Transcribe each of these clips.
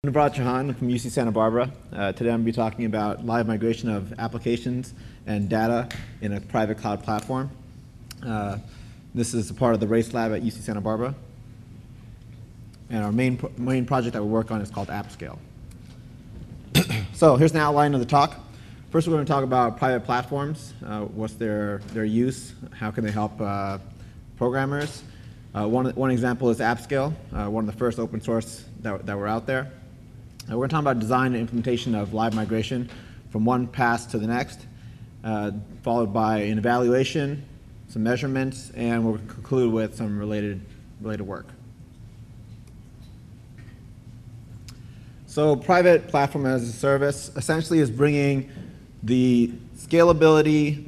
I'm Navraj Chauhan from UC Santa Barbara. Today I'm going to be talking about live migration of applications and data in a private cloud platform. This is a part of the RACE Lab at UC Santa Barbara. And our main project that we work on is called AppScale. So here's an outline of the talk. First we're going to talk about private platforms. What's their use? How can they help programmers? One example is AppScale, one of the first open source that were out there. We're going to talk about design and implementation of live migration from one pass to the next, followed by an evaluation, some measurements, and we'll conclude with some related work. So private platform as a service essentially is bringing the scalability,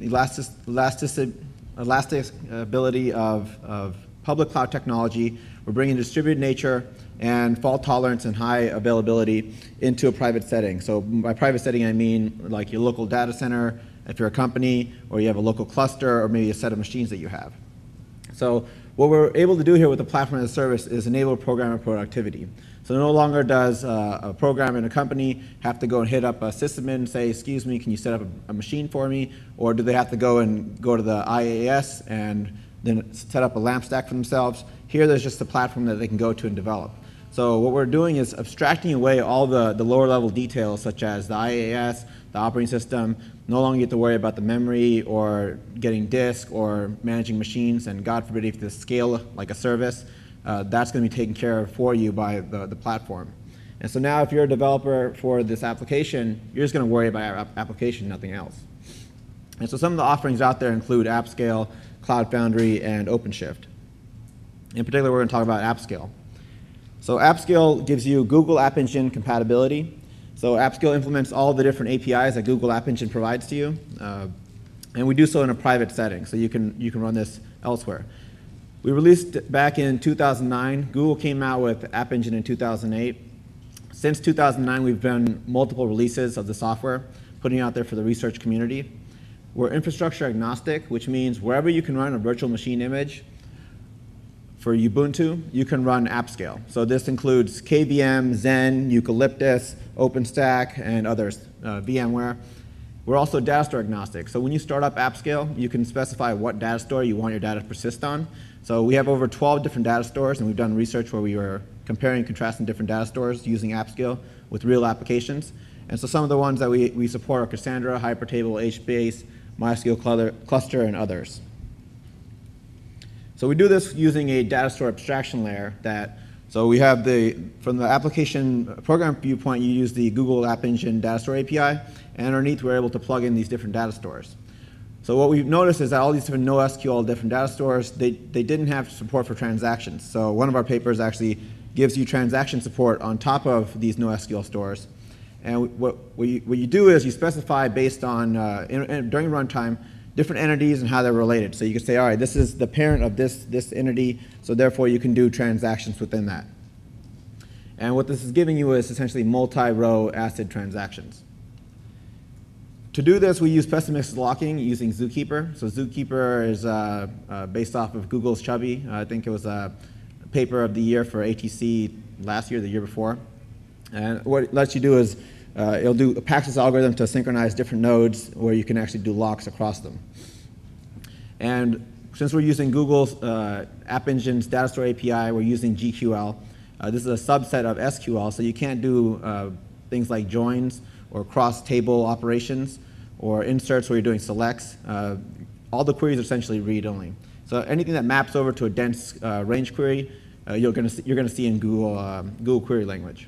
elasticability of public cloud technology. We're bringing distributed nature and fault tolerance and high availability into a private setting. So by private setting, I mean like your local data center, if you're a company, or you have a local cluster, or maybe a set of machines that you have. So what we're able to do here with the platform as a service is enable programmer productivity. So no longer does a programmer in a company have to go and hit up a sysadmin and say, excuse me, can you set up a machine for me? Or do they have to go to the IaaS and then set up a LAMP stack for themselves? Here there's just a platform that they can go to and develop. So what we're doing is abstracting away all the lower level details such as the IaaS, the operating system. No longer get to worry about the memory or getting disk or managing machines, and God forbid if this scale like a service, that's going to be taken care of for you by the platform. And so now if you're a developer for this application, you're just going to worry about your application, nothing else. And so some of the offerings out there include AppScale, Cloud Foundry, and OpenShift. In particular, we're going to talk about AppScale. So AppScale gives you Google App Engine compatibility. So AppScale implements all the different APIs that Google App Engine provides to you. And we do so in a private setting, so you can run this elsewhere. We released it back in 2009. Google came out with App Engine in 2008. Since 2009, we've done multiple releases of the software, putting it out there for the research community. We're infrastructure agnostic, which means wherever you can run a virtual machine image, for Ubuntu, you can run AppScale. So this includes KVM, Zen, Eucalyptus, OpenStack, and others, VMware. We're also data store agnostic. So when you start up AppScale, you can specify what data store you want your data to persist on. So we have over 12 different data stores, and we've done research where we were comparing and contrasting different data stores using AppScale with real applications. And so some of the ones that we support are Cassandra, Hypertable, HBase, MySQL cluster, and others. So we do this using a data store abstraction layer so we have from the application program viewpoint, you use the Google App Engine data store API, and underneath we're able to plug in these different data stores. So what we've noticed is that all these different NoSQL different data stores, they didn't have support for transactions. So one of our papers actually gives you transaction support on top of these NoSQL stores. And what you do is you specify based on, during runtime, different entities and how they're related. So you can say, all right, this is the parent of this entity, so therefore you can do transactions within that. And what this is giving you is essentially multi-row ACID transactions. To do this, we use pessimistic locking using Zookeeper. So Zookeeper is based off of Google's Chubby. I think it was a paper of the year for ATC last year, the year before. And what it lets you do is it'll do a Paxos algorithm to synchronize different nodes where you can actually do locks across them. And since we're using Google's App Engine's data store API, we're using GQL. This is a subset of SQL, so you can't do things like joins or cross-table operations or inserts where you're doing selects. All the queries are essentially read-only. So anything that maps over to a dense range query, you're going to see in Google Query Language.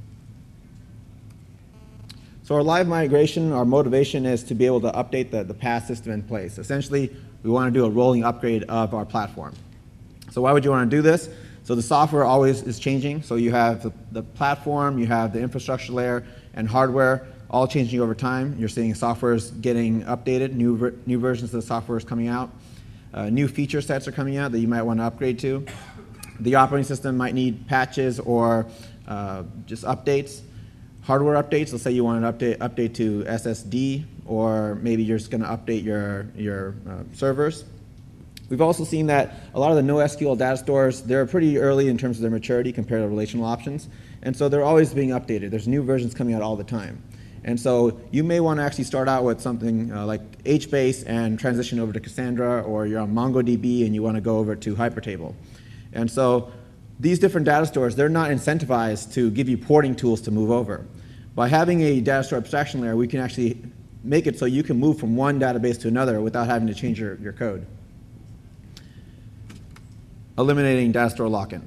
So our live migration, our motivation is to be able to update the PaaS system in place. Essentially, we want to do a rolling upgrade of our platform. So why would you want to do this? So the software always is changing. So you have the platform, you have the infrastructure layer, and hardware all changing over time. You're seeing software's getting updated, new versions of the software is coming out. New feature sets are coming out that you might want to upgrade to. The operating system might need patches or just updates. Hardware updates, let's say you want an update to SSD, or maybe you're just going to update your servers. We've also seen that a lot of the NoSQL data stores, they're pretty early in terms of their maturity compared to relational options, and so they're always being updated. There's new versions coming out all the time. And so you may want to actually start out with something like HBase and transition over to Cassandra, or you're on MongoDB and you want to go over to Hypertable. And so these different data stores, they're not incentivized to give you porting tools to move over. By having a data store abstraction layer, we can actually make it so you can move from one database to another without having to change your code. Eliminating data store lock-in.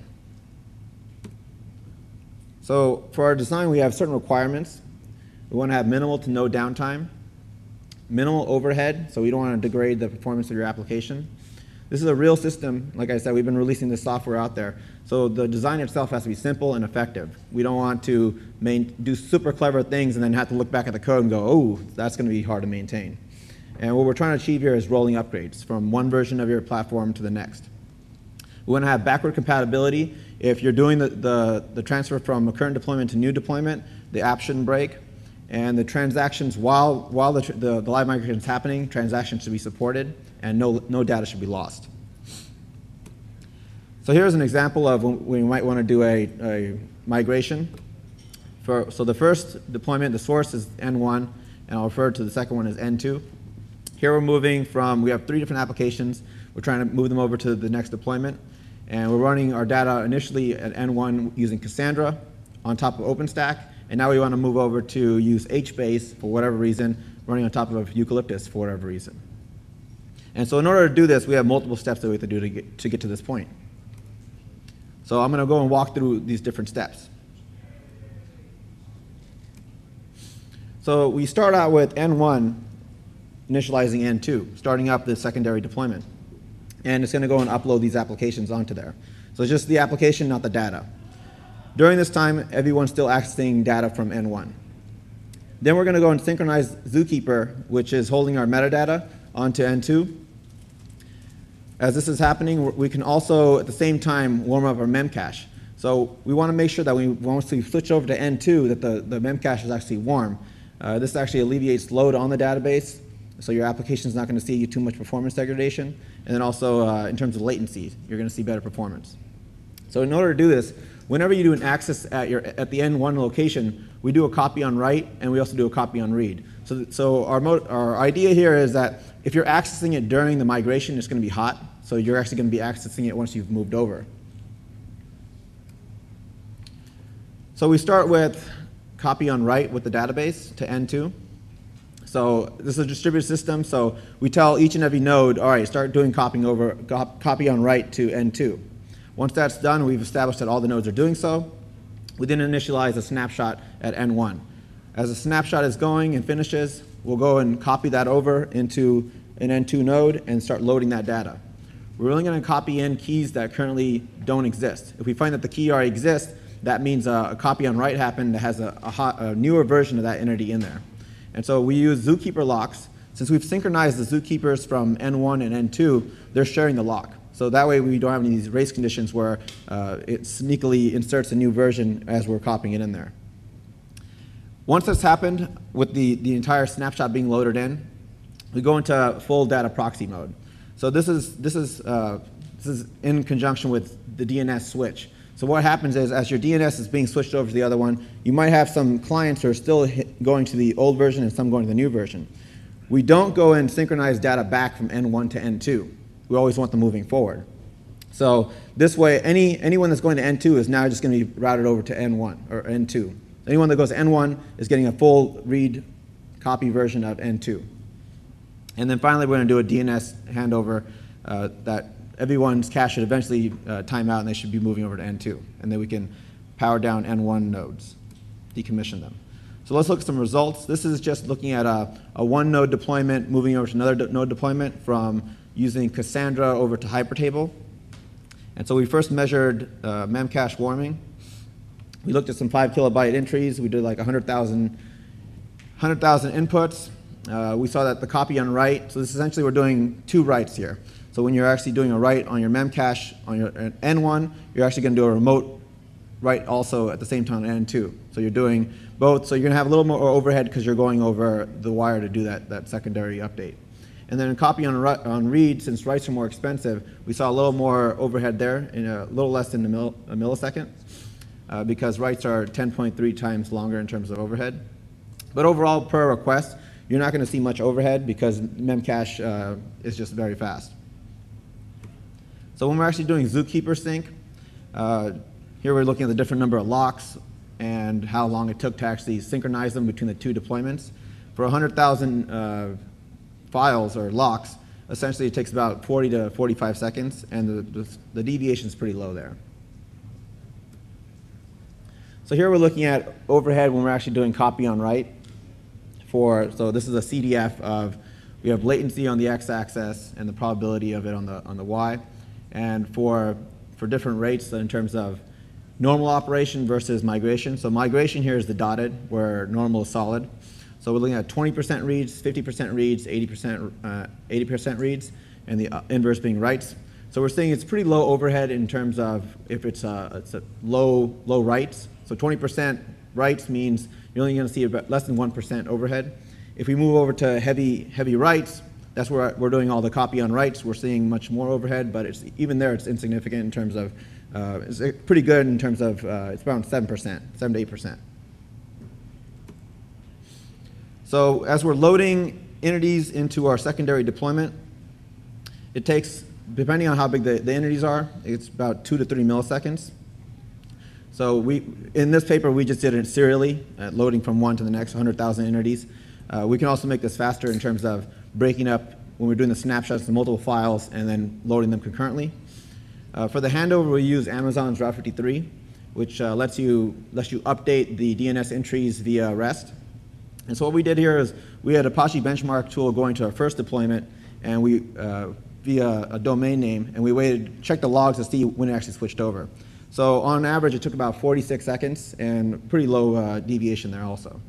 So for our design, we have certain requirements. We want to have minimal to no downtime, minimal overhead, so we don't want to degrade the performance of your application. This is a real system. Like I said, we've been releasing this software out there. So the design itself has to be simple and effective. We don't want to do super clever things and then have to look back at the code and go, oh, that's going to be hard to maintain. And what we're trying to achieve here is rolling upgrades from one version of your platform to the next. We want to have backward compatibility. If you're doing the transfer from a current deployment to new deployment, the app shouldn't break. And the transactions, while the live migration is happening, transactions should be supported, and no data should be lost. So here's an example of when we might want to do a migration. So the first deployment, the source is N1, and I'll refer to the second one as N2. Here we're moving from, we have 3 different applications. We're trying to move them over to the next deployment. And we're running our data initially at N1 using Cassandra on top of OpenStack. And now we want to move over to use HBase for whatever reason, running on top of Eucalyptus for whatever reason. And so in order to do this, we have multiple steps that we have to do to get to this point. So I'm going to go and walk through these different steps. So we start out with N1 initializing N2, starting up the secondary deployment. And it's going to go and upload these applications onto there. So it's just the application, not the data. During this time, everyone's still accessing data from N1. Then we're going to go and synchronize Zookeeper, which is holding our metadata, onto N2. As this is happening, we can also, at the same time, warm up our Memcache. So we want to make sure that once we switch over to N2, that the Memcache is actually warm. This actually alleviates load on the database, so your application is not going to see too much performance degradation. And then also, in terms of latency, you're going to see better performance. So in order to do this, whenever you do an access at the N1 location, we do a copy on write, and we also do a copy on read. So our idea here is that if you're accessing it during the migration, it's going to be hot. So you're actually going to be accessing it once you've moved over. So we start with copy on write with the database to N2. So this is a distributed system, so we tell each and every node, all right, start doing copy on write to N2. Once that's done, we've established that all the nodes are doing so. We then initialize a snapshot at N1. As the snapshot is going and finishes, we'll go and copy that over into an N2 node and start loading that data. We're only going to copy in keys that currently don't exist. If we find that the key already exists, that means a copy on write happened that has a newer version of that entity in there. And so we use Zookeeper locks. Since we've synchronized the Zookeepers from N1 and N2, they're sharing the lock. So that way we don't have any of these race conditions where it sneakily inserts a new version as we're copying it in there. Once that's happened, with the entire snapshot being loaded in, we go into full data proxy mode. So this is in conjunction with the DNS switch. So what happens is, as your DNS is being switched over to the other one, you might have some clients who are still going to the old version and some going to the new version. We don't go and synchronize data back from N1 to N2. We always want them moving forward. So this way, anyone that's going to N2 is now just going to be routed over to N1 or N2. Anyone that goes to N1 is getting a full read copy version of N2. And then finally, we're going to do a DNS handover that everyone's cache should eventually time out, and they should be moving over to N2. And then we can power down N1 nodes, decommission them. So let's look at some results. This is just looking at a one node deployment, moving over to another node deployment from using Cassandra over to Hypertable. And so we first measured Memcache warming. We looked at some 5 kilobyte entries. We did like 100,000 inputs. We saw that the copy on write, so this essentially we're doing 2 writes here. So when you're actually doing a write on your Memcache on your N1, you're actually going to do a remote write also at the same time on N2. So you're doing both. So you're going to have a little more overhead because you're going over the wire to do that secondary update. And then in copy on read, since writes are more expensive, we saw a little more overhead there, in a little less than a millisecond, because writes are 10.3 times longer in terms of overhead. But overall, per request, you're not going to see much overhead because Memcache is just very fast. So when we're actually doing Zookeeper Sync, here we're looking at the different number of locks and how long it took to actually synchronize them between the two deployments. For 100,000 files or locks, essentially it takes about 40 to 45 seconds, and the deviation is pretty low there. So here we're looking at overhead when we're actually doing copy on write. So this is a CDF of, we have latency on the x-axis and the probability of it on the y. And for different rates in terms of normal operation versus migration. So migration here is the dotted, where normal is solid. So we're looking at 20% reads, 50% reads, 80% reads, and the inverse being writes. So we're saying it's pretty low overhead in terms of if it's a low writes. So 20% writes means you're only going to see about less than 1% overhead. If we move over to heavy writes, that's where we're doing all the copy on writes. We're seeing much more overhead, but even there it's insignificant in terms of, it's pretty good in terms of, it's around 7%, 7 to 8%. So as we're loading entities into our secondary deployment, it takes, depending on how big the entities are, it's about 2 to 3 milliseconds. So in this paper, we just did it serially, loading from one to the next, 100,000 entities. We can also make this faster in terms of breaking up when we're doing the snapshots to multiple files and then loading them concurrently. For the handover, we use Amazon's Route 53, which lets you update the DNS entries via REST. And so what we did here is we had Apache Benchmark tool going to our first deployment, and we via a domain name, and we checked the logs to see when it actually switched over. So on average, it took about 46 seconds, and pretty low deviation there also.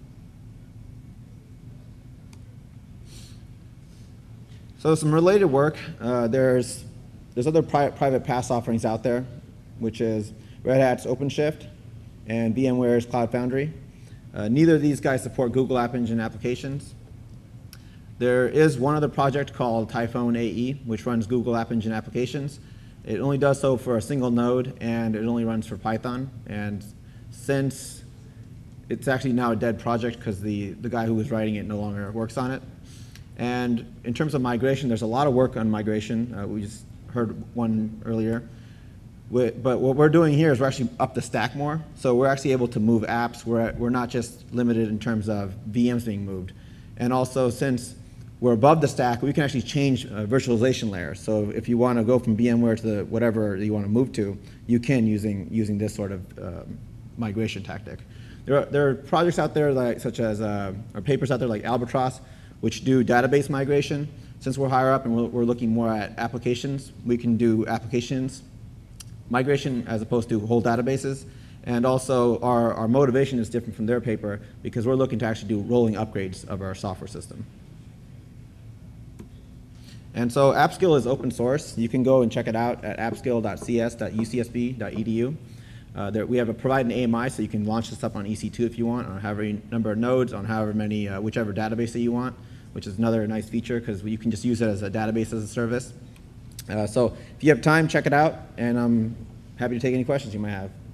So some related work, there's other private PaaS offerings out there, which is Red Hat's OpenShift and VMware's Cloud Foundry. Neither of these guys support Google App Engine applications. There is one other project called Typhoon AE, which runs Google App Engine applications. It only does so for a single node, and it only runs for Python. And since it's actually now a dead project because the guy who was writing it no longer works on it. And in terms of migration, there's a lot of work on migration. We just heard one earlier. But what we're doing here is we're actually up the stack more. So we're actually able to move apps. We're not just limited in terms of VMs being moved. And also, since we're above the stack, we can actually change virtualization layers. So if you want to go from VMware to whatever you want to move to, you can using this sort of migration tactic. There are projects out there such as, or papers out there like Albatross, which do database migration. Since we're higher up and we're looking more at applications, we can do applications migration as opposed to whole databases. And also our motivation is different from their paper because we're looking to actually do rolling upgrades of our software system. And so AppSkill is open source. You can go and check it out at appskill.cs.ucsb.edu. We have provide an AMI, so you can launch this up on EC2 if you want, on however number of nodes, on however many, whichever database that you want, which is another nice feature because you can just use it as a database as a service. So if you have time, check it out, and I'm happy to take any questions you might have.